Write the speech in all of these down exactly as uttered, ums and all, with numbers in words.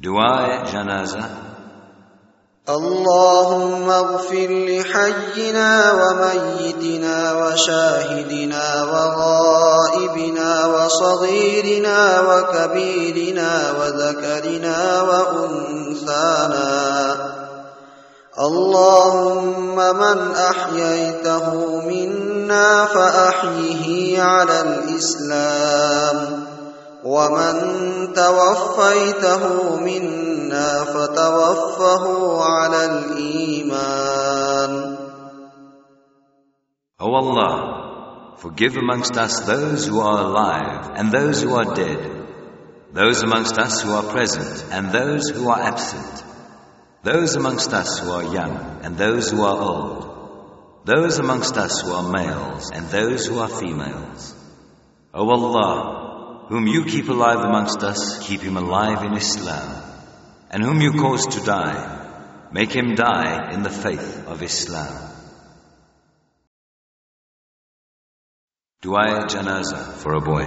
Dua Janaza. اللهم اغفر لحينا وميتنا وشاهدنا وغائبنا وصغيرنا وكبيرنا وذكرنا وأنثانا. اللهم من أحييته منا فأحيه على الإسلام، ومن توفيته منا فتوفه على الإيمان. O Allah, forgive amongst us those who are alive and those who are dead, those amongst us who are present and those who are absent, those amongst us who are young and those who are old, those amongst us who are males and those who are females. O Allah, whom you keep alive amongst us, keep him alive in Islam, and whom you cause to die, make him die in the faith of Islam. Dua Janaza for a boy.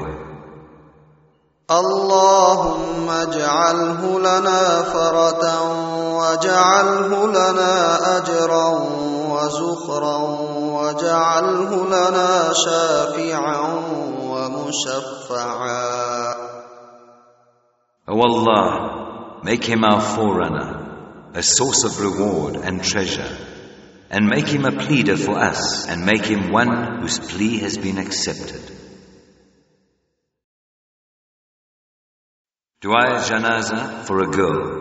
اللهم اجعله لنا فرة واجعله لنا أجرا وزخرا واجعله لنا شافعا ومشفعا. O Allah, make him our forerunner, a source of reward and treasure, and make him a pleader for us, and make him one whose plea has been accepted. Dua Janaza for a girl.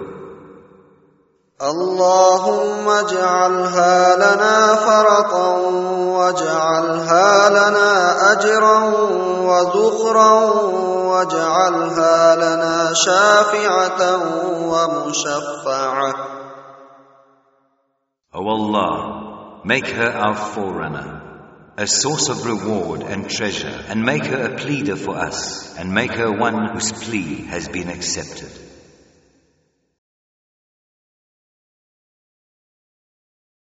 اللهم اجعلها لنا فرطا واجعلها لنا أجرا وذخرا واجعلها لنا شافعة ومشفعة. O Allah, make her our forerunner, a source of reward and treasure, and make her a pleader for us, and make her one whose plea has been accepted.